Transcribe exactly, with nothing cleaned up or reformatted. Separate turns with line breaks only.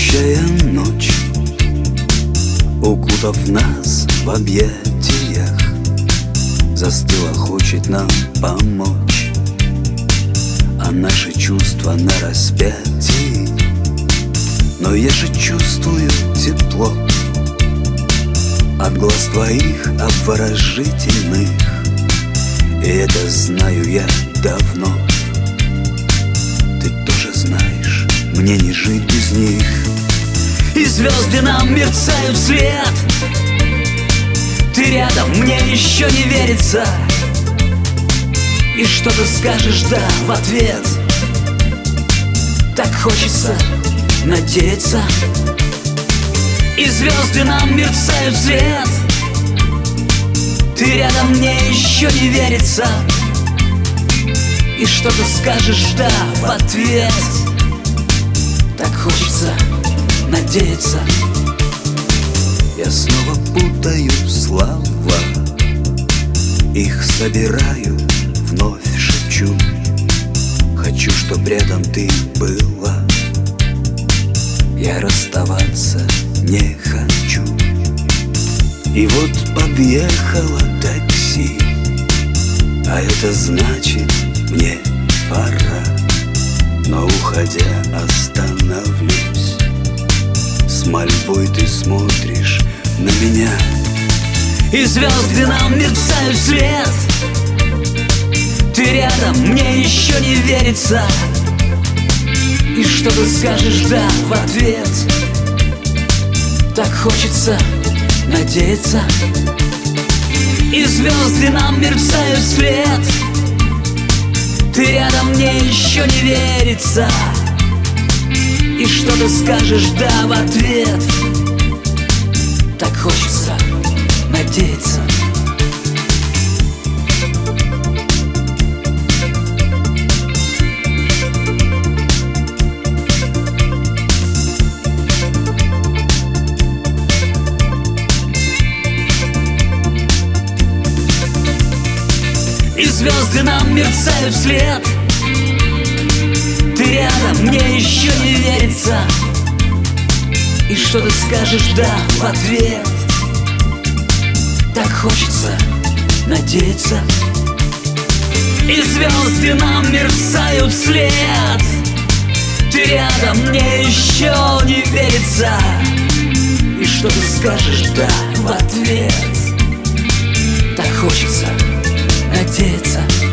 Спящая ночь, укутав нас в объятиях, застыла, хочет нам помочь, а наши чувства на распятии. Но я же чувствую тепло от глаз твоих обворожительных, и это знаю я давно. Ты тоже знаешь, мне не жить без них. И звезды нам мерцают вслед. Ты рядом, мне еще не верится. И что ты скажешь «да» в ответ? Так хочется надеяться. И звезды нам мерцают вслед. Ты рядом, мне еще не верится. И что ты скажешь «да» в ответ? Так хочется надеяться. Я снова путаю слова, их собираю, вновь шепчу. Хочу, чтоб рядом ты была. Я расставаться не хочу. И вот подъехало такси, а это значит, мне пора. Но уходя остановлюсь. С мольбой ты смотришь на меня. И звезды нам мерцают вслед. Ты рядом, мне еще не верится. И что ты скажешь «да» в ответ? Так хочется надеяться. И звезды нам мерцают вслед. Ты рядом, мне еще не верится. И что ты скажешь «да» в ответ? Так хочется надеяться. И звезды нам мерцают вслед. Ты рядом, мне еще не верится. И что ты скажешь «да» в ответ? Так хочется надеяться. И звезды нам мерцают вслед. Ты рядом, мне еще не верится. И что ты скажешь «да» в ответ? Так хочется надеяться.